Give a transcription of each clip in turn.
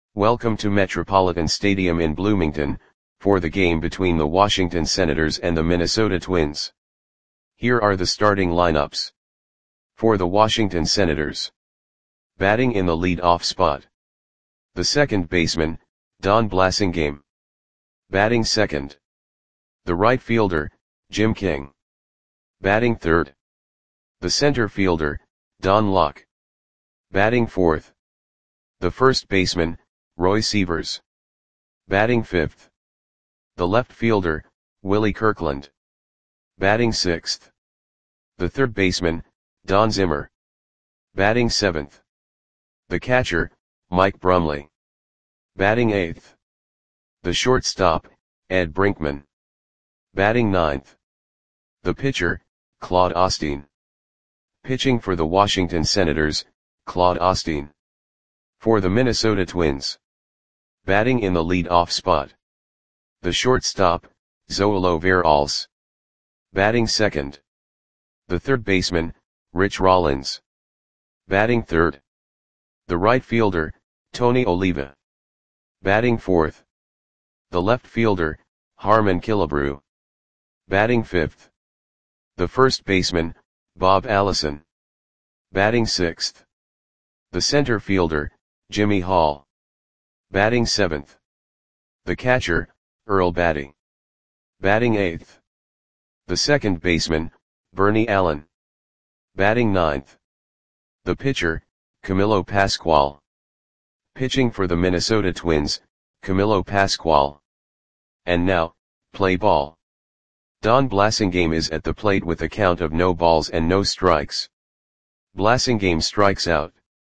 Welcome to Metropolitan Stadium in Bloomington, for the game between the Washington Senators and the Minnesota Twins. Here are the starting lineups. For the Washington Senators. Batting in the lead-off spot. The second baseman, Don Blasingame. Batting second. The right fielder, Jim King. Batting third. The center fielder, Don Locke. Batting fourth. The first baseman, Roy Sievers. Batting fifth. The left fielder, Willie Kirkland. Batting sixth. The third baseman, Don Zimmer. Batting seventh. The catcher, Mike Brumley. Batting eighth. The shortstop, Ed Brinkman. Batting ninth. The pitcher, Claude Osteen. Pitching for the Washington Senators, Claude Osteen. For the Minnesota Twins. Batting in the lead-off spot. The shortstop, Zoilo Veralce. Batting second. The third baseman, Rich Rollins. Batting third. The right fielder, Tony Oliva. Batting fourth. The left fielder, Harmon Killebrew. Batting fifth. The first baseman, Bob Allison. Batting sixth. The center fielder, Jimmy Hall. Batting seventh. The catcher, Earl Batty. Batting eighth. The second baseman, Bernie Allen. Batting ninth. The pitcher, Camilo Pascual. Pitching for the Minnesota Twins, Camilo Pascual. And now, play ball. Don Blasingame is at the plate with a count of no balls and no strikes. Blasingame strikes out.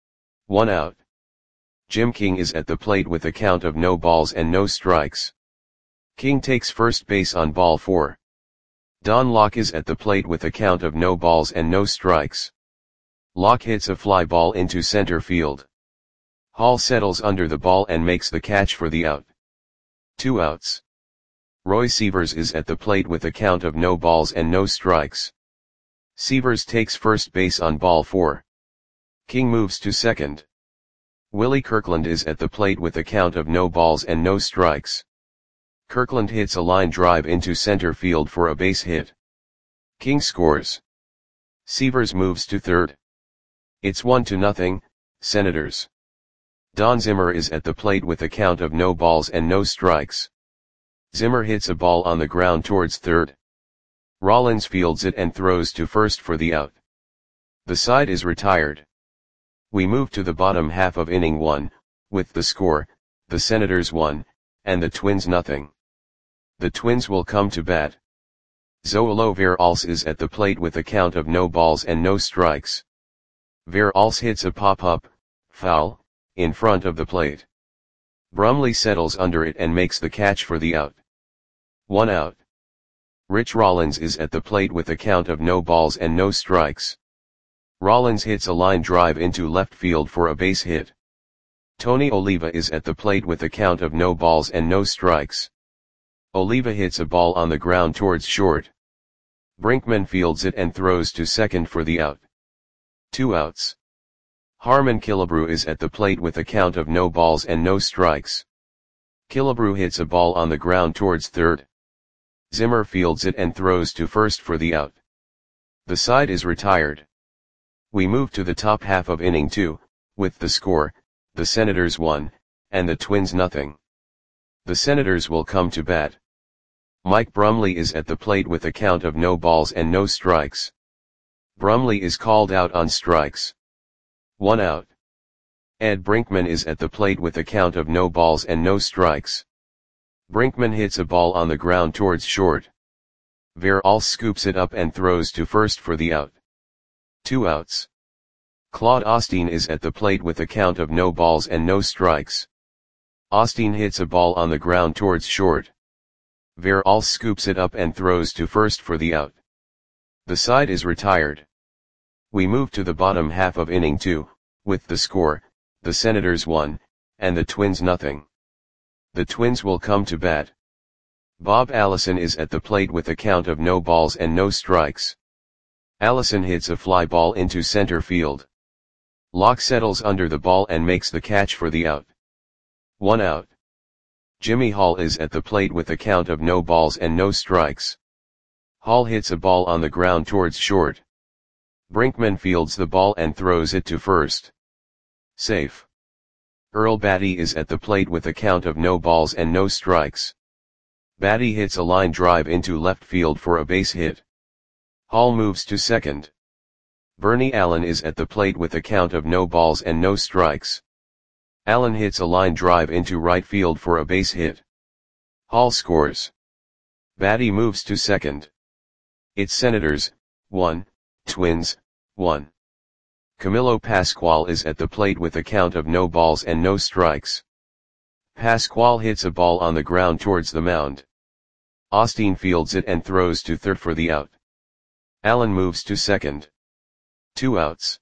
1 out. Jim King is at the plate with a count of no balls and no strikes. King takes first base on ball 4. Don Locke is at the plate with a count of no balls and no strikes. Locke hits a fly ball into center field. Hall settles under the ball and makes the catch for the out. 2 outs. Roy Sievers is at the plate with a count of no balls and no strikes. Sievers takes first base on ball 4. King moves to second. Willie Kirkland is at the plate with a count of no balls and no strikes. Kirkland hits a line drive into center field for a base hit. King scores. Sievers moves to third. It's 1-0, Senators. Don Zimmer is at the plate with a count of no balls and no strikes. Zimmer hits a ball on the ground towards third. Rollins fields it and throws to first for the out. The side is retired. We move to the bottom half of inning 1, with the score, the Senators 1, and the Twins 0. The Twins will come to bat. Zoilo Veralce is at the plate with a count of no balls and no strikes. Veralce hits a pop-up, foul, in front of the plate. Brumley settles under it and makes the catch for the out. 1 out. Rich Rollins is at the plate with a count of no balls and no strikes. Rollins hits a line drive into left field for a base hit. Tony Oliva is at the plate with a count of no balls and no strikes. Oliva hits a ball on the ground towards short. Brinkman fields it and throws to second for the out. 2 outs. Harmon Killebrew is at the plate with a count of no balls and no strikes. Killebrew hits a ball on the ground towards third. Zimmer fields it and throws to first for the out. The side is retired. We move to the top half of inning 2, with the score, the Senators 1, and the Twins 0. The Senators will come to bat. Mike Brumley is at the plate with a count of no balls and no strikes. Brumley is called out on strikes. 1 out. Ed Brinkman is at the plate with a count of no balls and no strikes. Brinkman hits a ball on the ground towards short. Veralce scoops it up and throws to first for the out. 2 outs. Claude Osteen is at the plate with a count of no balls and no strikes. Osteen hits a ball on the ground towards short. Veralce scoops it up and throws to first for the out. The side is retired. We move to the bottom half of inning 2, with the score, the Senators 1, and the Twins 0. The Twins will come to bat. Bob Allison is at the plate with a count of no balls and no strikes. Allison hits a fly ball into center field. Locke settles under the ball and makes the catch for the out. 1 out. Jimmy Hall is at the plate with a count of no balls and no strikes. Hall hits a ball on the ground towards short. Brinkman fields the ball and throws it to first. Safe. Earl Batty is at the plate with a count of no balls and no strikes. Batty hits a line drive into left field for a base hit. Hall moves to second. Bernie Allen is at the plate with a count of no balls and no strikes. Allen hits a line drive into right field for a base hit. Hall scores. Batty moves to second. It's Senators, 1, Twins, 1. Camilo Pascual is at the plate with a count of no balls and no strikes. Pascual hits a ball on the ground towards the mound. Osteen fields it and throws to third for the out. Allen moves to second. 2 outs.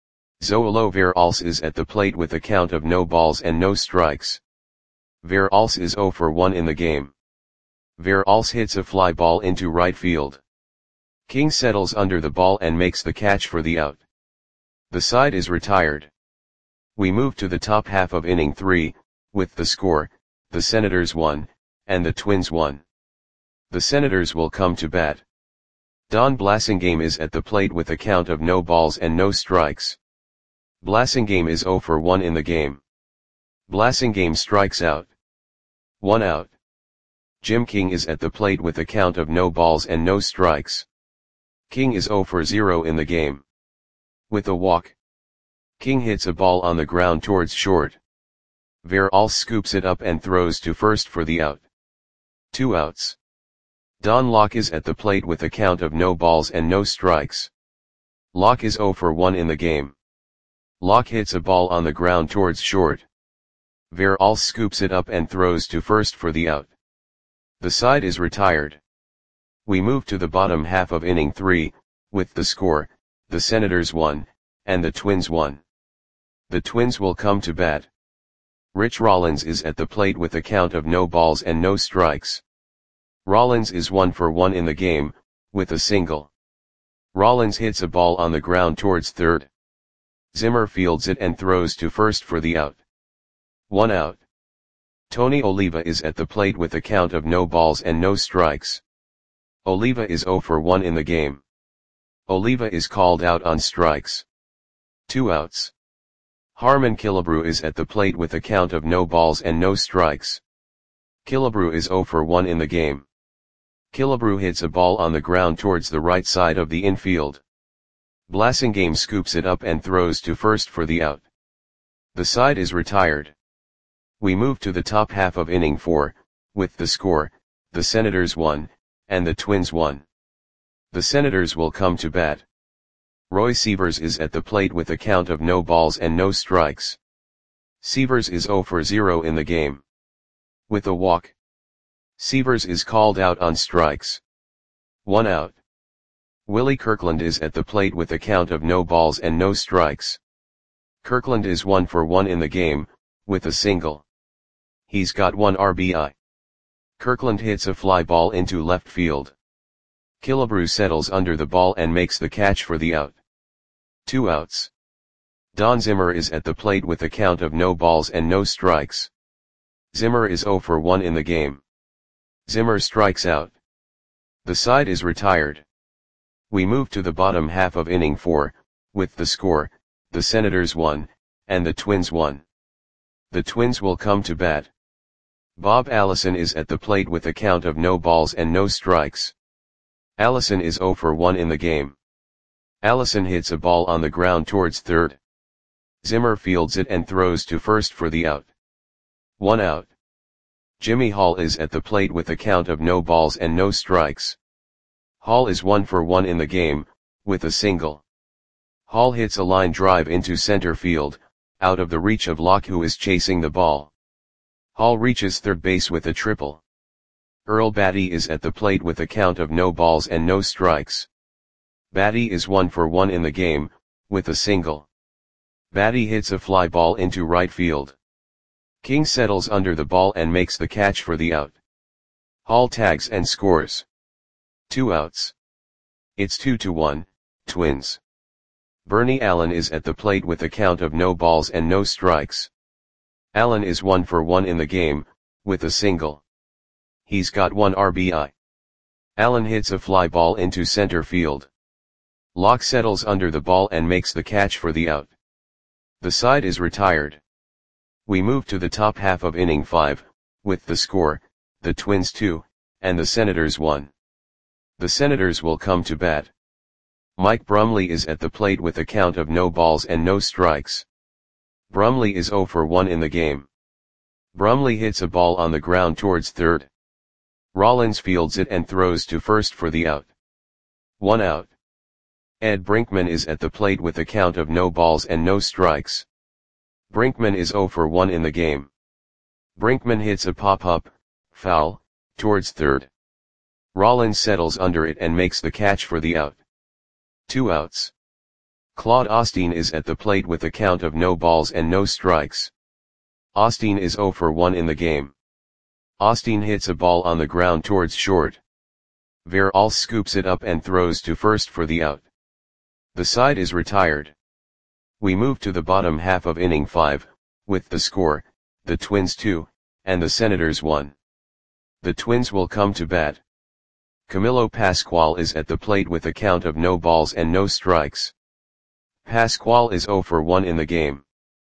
Zoilo Veralles is at the plate with a count of no balls and no strikes. Veralles is 0 for 1 in the game. Veralles hits a fly ball into right field. King settles under the ball and makes the catch for the out. The side is retired. We move to the top half of inning 3, with the score, the Senators 1, and the Twins 1. The Senators will come to bat. Don Blasingame is at the plate with a count of no balls and no strikes. Blasingame is 0 for 1 in the game. Blasingame strikes out. 1 out. Jim King is at the plate with a count of no balls and no strikes. King is 0 for 0 in the game. With a walk. King hits a ball on the ground towards short. Veralles scoops it up and throws to first for the out. 2 outs. Don Locke is at the plate with a count of no balls and no strikes. Locke is 0 for 1 in the game. Locke hits a ball on the ground towards short. Veralles scoops it up and throws to first for the out. The side is retired. We move to the bottom half of inning 3, with the score, the Senators 1, and the Twins 1. The Twins will come to bat. Rich Rollins is at the plate with a count of no balls and no strikes. Rollins is 1 for 1 in the game, with a single. Rollins hits a ball on the ground towards third. Zimmer fields it and throws to first for the out. 1 out. Tony Oliva is at the plate with a count of no balls and no strikes. Oliva is 0 for 1 in the game. Oliva is called out on strikes. 2 outs. Harmon Killebrew is at the plate with a count of no balls and no strikes. Killebrew is 0 for 1 in the game. Killebrew hits a ball on the ground towards the right side of the infield. Blasingame scoops it up and throws to first for the out. The side is retired. We move to the top half of inning 4, with the score, the Senators 1, and the Twins 1. The Senators will come to bat. Roy Sievers is at the plate with a count of no balls and no strikes. Sievers is 0 for 0 in the game. With a walk. Sievers is called out on strikes. 1 out. Willie Kirkland is at the plate with a count of no balls and no strikes. Kirkland is 1 for 1 in the game, with a single. He's got 1 RBI. Kirkland hits a fly ball into left field. Killebrew settles under the ball and makes the catch for the out. 2 outs. Don Zimmer is at the plate with a count of no balls and no strikes. Zimmer is 0 for 1 in the game. Zimmer strikes out. The side is retired. We move to the bottom half of inning 4, with the score, the Senators 1, and the Twins 1. The Twins will come to bat. Bob Allison is at the plate with a count of no balls and no strikes. Allison is 0 for 1 in the game. Allison hits a ball on the ground towards third. Zimmer fields it and throws to first for the out. 1 out. Jimmy Hall is at the plate with a count of no balls and no strikes. Hall is 1 for 1 in the game, with a single. Hall hits a line drive into center field, out of the reach of Locke, who is chasing the ball. Hall reaches third base with a triple. Earl Batty is at the plate with a count of no balls and no strikes. Batty is 1 for 1 in the game, with a single. Batty hits a fly ball into right field. King settles under the ball and makes the catch for the out. Hall tags and scores. 2 outs. It's 2-1, Twins. Bernie Allen is at the plate with a count of no balls and no strikes. Allen is 1 for 1 in the game, with a single. He's got 1 RBI. Allen hits a fly ball into center field. Locke settles under the ball and makes the catch for the out. The side is retired. We move to the top half of inning 5, with the score, the Twins 2, and the Senators 1. The Senators will come to bat. Mike Brumley is at the plate with a count of no balls and no strikes. Brumley is 0 for 1 in the game. Brumley hits a ball on the ground towards third. Rollins fields it and throws to first for the out. 1 out. Ed Brinkman is at the plate with a count of no balls and no strikes. Brinkman is 0 for 1 in the game. Brinkman hits a pop-up, foul, towards third. Rollins settles under it and makes the catch for the out. 2 outs. Claude Osteen is at the plate with a count of no balls and no strikes. Osteen is 0 for 1 in the game. Osteen hits a ball on the ground towards short. Veralls scoops it up and throws to first for the out. The side is retired. We move to the bottom half of inning 5, with the score, the Twins 2, and the Senators 1. The Twins will come to bat. Camilo Pascual is at the plate with a count of no balls and no strikes. Pascual is 0 for 1 in the game.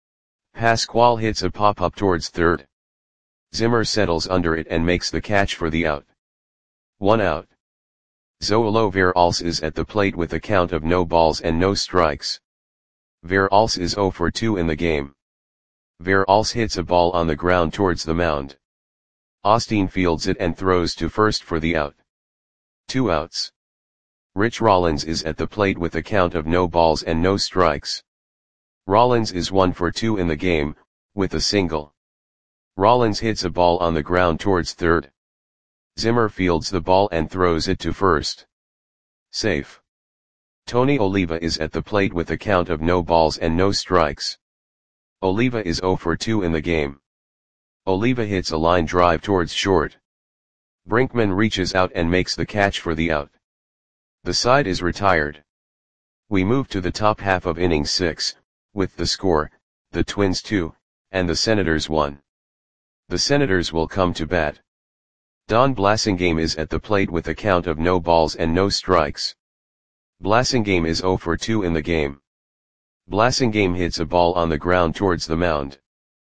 Pascual hits a pop-up towards third. Zimmer settles under it and makes the catch for the out. 1 out. Zoilo Veralls is at the plate with a count of no balls and no strikes. Veralls is 0 for 2 in the game. Veralls hits a ball on the ground towards the mound. Osteen fields it and throws to first for the out. 2 outs. Rich Rollins is at the plate with a count of no balls and no strikes. Rollins is 1 for 2 in the game, with a single. Rollins hits a ball on the ground towards third. Zimmer fields the ball and throws it to first. Safe. Tony Oliva is at the plate with a count of no balls and no strikes. Oliva is 0 for 2 in the game. Oliva hits a line drive towards short. Brinkman reaches out and makes the catch for the out. The side is retired. We move to the top half of inning 6, with the score, the Twins 2, and the Senators 1. The Senators will come to bat. Don Blasingame is at the plate with a count of no balls and no strikes. Blasingame is 0 for 2 in the game. Blasingame hits a ball on the ground towards the mound.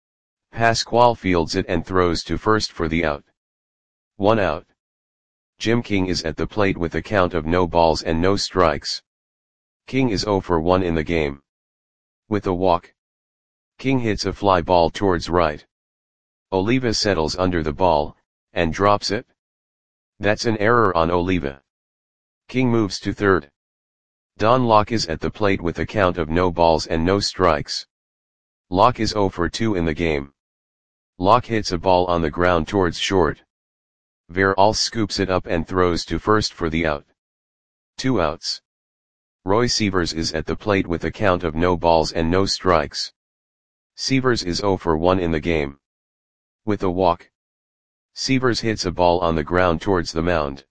Pascual fields it and throws to first for the out. 1 out. Jim King is at the plate with a count of no balls and no strikes. King is 0 for 1 in the game. With a walk. King hits a fly ball towards right. Oliva settles under the ball, and drops it. That's an error on Oliva. King moves to third. Don Locke is at the plate with a count of no balls and no strikes. Locke is 0 for 2 in the game. Locke hits a ball on the ground towards short. Veralls scoops it up and throws to first for the out. 2 outs. Roy Sievers is at the plate with a count of no balls and no strikes. Sievers is 0 for 1 in the game. With a walk. Sievers hits a ball on the ground towards the mound.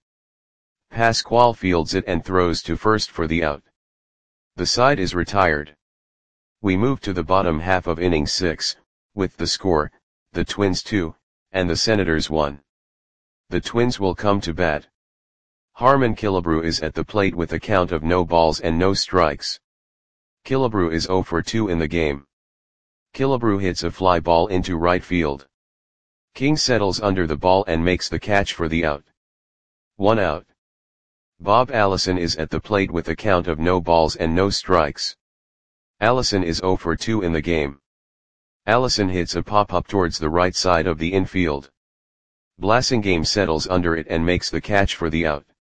Pascual fields it and throws to first for the out. The side is retired. We move to the bottom half of inning 6, with the score, the Twins 2, and the Senators 1. The Twins will come to bat. Harmon Killebrew is at the plate with a count of no balls and no strikes. Killebrew is 0 for 2 in the game. Killebrew hits a fly ball into right field. King settles under the ball and makes the catch for the out. 1 out. Bob Allison is at the plate with a count of no balls and no strikes. Allison is 0 for 2 in the game. Allison hits a pop-up towards the right side of the infield. Blasingame settles under it and makes the catch for the out.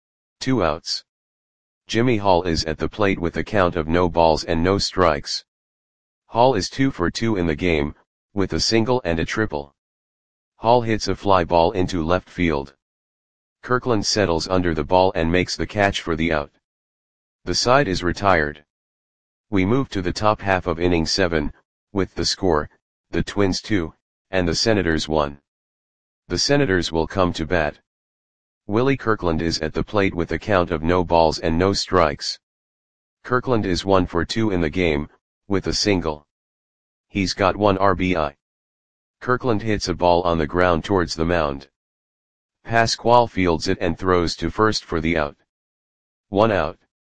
2 outs. Jimmy Hall is at the plate with a count of no balls and no strikes. Hall is 2 for 2 in the game, with a single and a triple. Hall hits a fly ball into left field. Kirkland settles under the ball and makes the catch for the out. The side is retired. We move to the top half of inning 7, with the score, the Twins 2, and the Senators 1. The Senators will come to bat. Willie Kirkland is at the plate with a count of no balls and no strikes. Kirkland is 1 for 2 in the game, with a single. He's got 1 RBI. Kirkland hits a ball on the ground towards the mound. Pascual fields it and throws to first for the out. 1 out.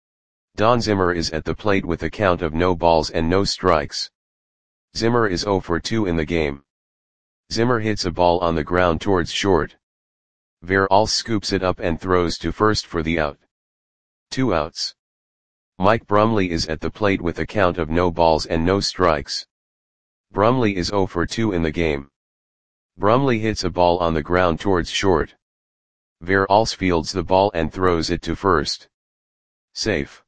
Don Zimmer is at the plate with a count of no balls and no strikes. Zimmer is 0 for 2 in the game. Zimmer hits a ball on the ground towards short. Veralce scoops it up and throws to first for the out. 2 outs. Mike Brumley is at the plate with a count of no balls and no strikes. Brumley is 0 for 2 in the game. Brumley hits a ball on the ground towards short. Veralce fields the ball and throws it to first. Safe.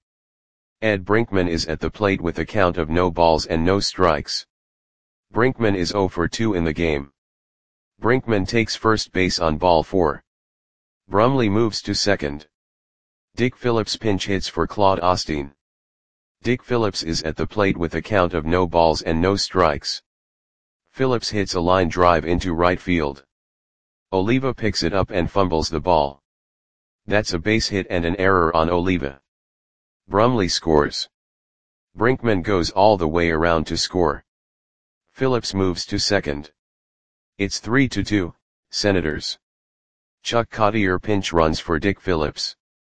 Ed Brinkman is at the plate with a count of no balls and no strikes. Brinkman is 0 for 2 in the game. Brinkman takes first base on ball 4. Brumley moves to second. Dick Phillips pinch hits for Claude Osteen. Dick Phillips is at the plate with a count of no balls and no strikes. Phillips hits a line drive into right field. Oliva picks it up and fumbles the ball. That's a base hit and an error on Oliva. Brumley scores. Brinkman goes all the way around to score. Phillips moves to second. It's 3-2, Senators. Chuck Cottier pinch runs for Dick Phillips.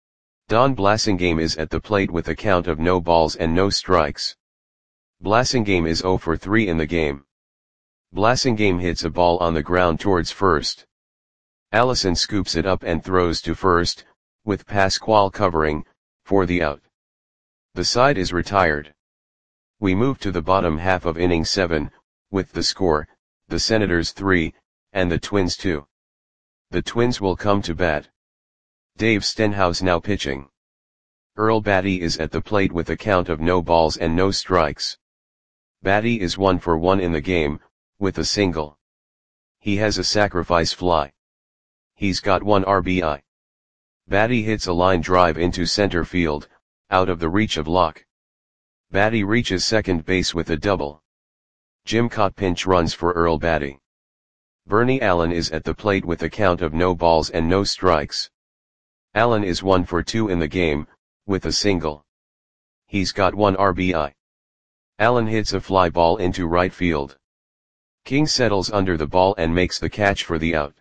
Don Blasingame is at the plate with a count of no balls and no strikes. Blasingame is 0 for 3 in the game. Blasingame hits a ball on the ground towards first. Allison scoops it up and throws to first, with Pascual covering, for the out. The side is retired. We move to the bottom half of inning 7, with the score, the Senators 3, and the Twins 2. The Twins will come to bat. Dave Stenhouse now pitching. Earl Batty is at the plate with a count of no balls and no strikes. Batty is 1 for 1 in the game, with a single. He has a sacrifice fly. He's got 1 RBI. Batty hits a line drive into center field, out of the reach of Locke. Batty reaches second base with a double. Jim Cott pinch runs for Earl Batty. Bernie Allen is at the plate with a count of no balls and no strikes. Allen is 1 for 2 in the game, with a single. He's got 1 RBI. Allen hits a fly ball into right field. King settles under the ball and makes the catch for the out.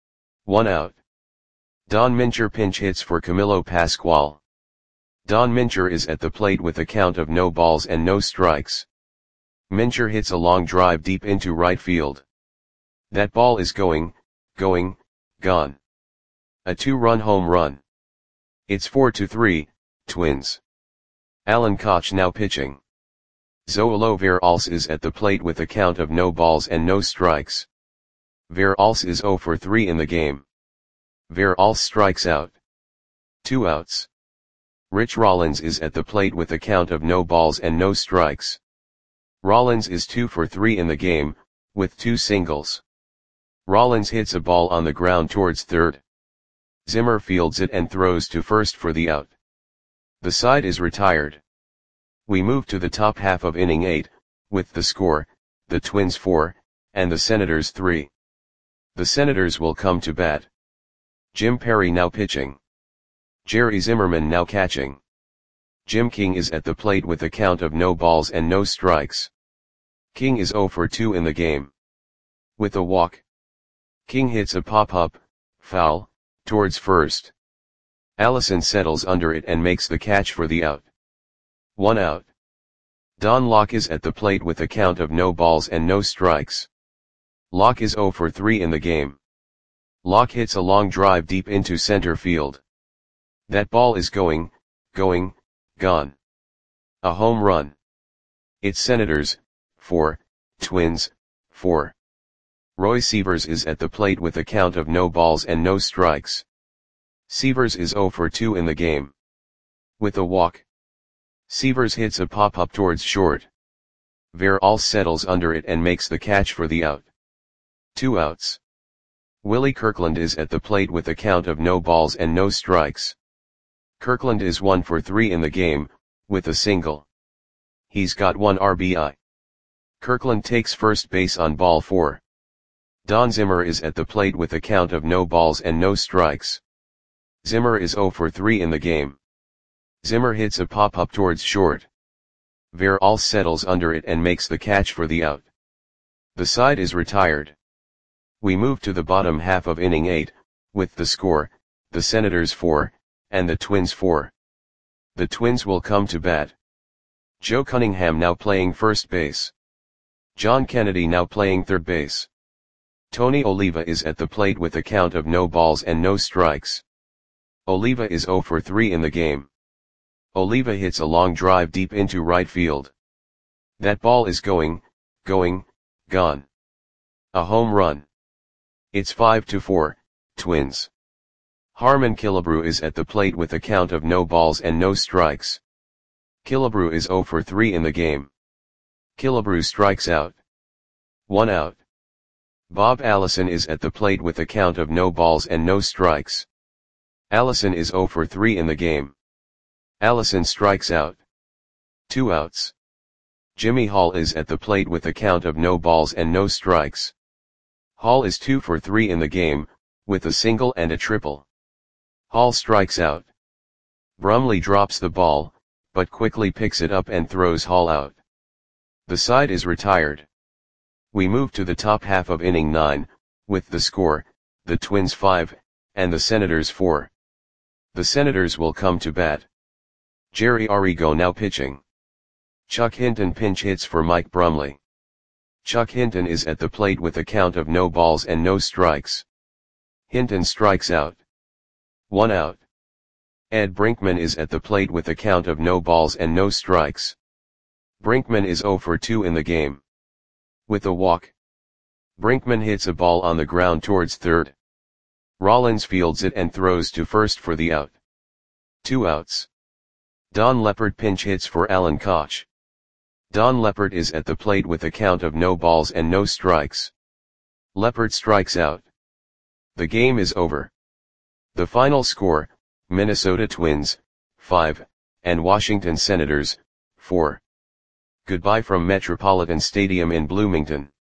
1 out. Don Mincher pinch hits for Camilo Pascual. Don Mincher is at the plate with a count of no balls and no strikes. Mincher hits a long drive deep into right field. That ball is going, gone. A 2-run home run. It's 4-3, Twins. Alan Koch now pitching. Zoilo Veralce is at the plate with a count of no balls and no strikes. Veralce is 0 for 3 in the game. Veralce strikes out. 2 outs. Rich Rollins is at the plate with a count of no balls and no strikes. Rollins is 2 for 3 in the game, with 2 singles. Rollins hits a ball on the ground towards third. Zimmer fields it and throws to first for the out. The side is retired. We move to the top half of inning 8, with the score, the Twins 4, and the Senators 3. The Senators will come to bat. Jim Perry now pitching. Jerry Zimmerman now catching. Jim King is at the plate with a count of no balls and no strikes. King is 0 for 2 in the game. With a walk. King hits a pop-up, foul, towards first. Allison settles under it and makes the catch for the out. 1 out. Don Locke is at the plate with a count of no balls and no strikes. Locke is 0 for 3 in the game. Locke hits a long drive deep into center field. That ball is going, gone. A home run. It's Senators, 4, Twins, 4. Roy Sievers is at the plate with a count of no balls and no strikes. Sievers is 0 for 2 in the game. With a walk. Sievers hits a pop-up towards short. Veralce settles under it and makes the catch for the out. 2 outs. Willie Kirkland is at the plate with a count of no balls and no strikes. Kirkland is 1 for 3 in the game, with a single. He's got 1 RBI. Kirkland takes first base on ball 4. Don Zimmer is at the plate with a count of no balls and no strikes. Zimmer is 0 for 3 in the game. Zimmer hits a pop-up towards short. Veralce settles under it and makes the catch for the out. The side is retired. We move to the bottom half of inning 8, with the score, the Senators 4, and the Twins 4. The Twins will come to bat. Joe Cunningham now playing first base. John Kennedy now playing third base. Tony Oliva is at the plate with a count of no balls and no strikes. Oliva is 0 for 3 in the game. Oliva hits a long drive deep into right field. That ball is gone. A home run. It's 5-4, Twins. Harmon Killebrew is at the plate with a count of no balls and no strikes. Killebrew is 0 for 3 in the game. Killebrew strikes out. 1 out. Bob Allison is at the plate with a count of no balls and no strikes. Allison is 0 for 3 in the game. Allison strikes out. 2 outs. Jimmy Hall is at the plate with a count of no balls and no strikes. Hall is 2 for 3 in the game, with a single and a triple. Hall strikes out. Brumley drops the ball, but quickly picks it up and throws Hall out. The side is retired. We move to the top half of inning 9, with the score, the Twins 5, and the Senators 4. The Senators will come to bat. Jerry Arrigo now pitching. Chuck Hinton pinch hits for Mike Brumley. Chuck Hinton is at the plate with a count of no balls and no strikes. Hinton strikes out. 1 out. Ed Brinkman is at the plate with a count of no balls and no strikes. Brinkman is 0 for 2 in the game. With a walk. Brinkman hits a ball on the ground towards third. Rollins fields it and throws to first for the out. 2 outs. Don Leppert pinch hits for Alan Koch. Don Leppert is at the plate with a count of no balls and no strikes. Leppert strikes out. The game is over. The final score, Minnesota Twins, 5, and Washington Senators, 4. Goodbye from Metropolitan Stadium in Bloomington.